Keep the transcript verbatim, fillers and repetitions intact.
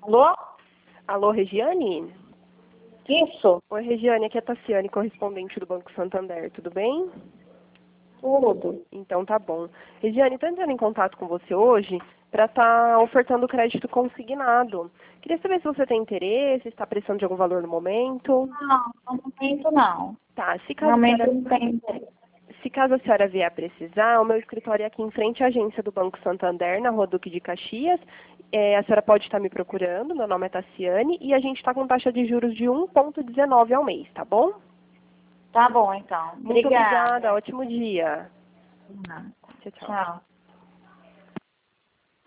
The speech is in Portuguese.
Alô? Alô, Regiane? Isso? Oi, Regiane, aqui é a Tassiane, correspondente do Banco Santander, tudo bem? Tudo. Então tá bom. Regiane, estou entrando em contato com você hoje para estar ofertando crédito consignado. Queria saber se você tem interesse, está precisando de algum valor no momento. Não, no momento não. Tá, se No caso a momento senhora, não tem interesse. se caso a senhora vier a precisar, o meu escritório é aqui em frente à agência do Banco Santander, na Rua Duque de Caxias. É, a senhora pode estar me procurando, meu nome é Tassiane, e a gente está com taxa de juros de um vírgula dezenove ao mês, tá bom? Tá bom, então. Muito obrigada, Obrigada. ótimo dia. Não. Tchau, tchau. Tchau.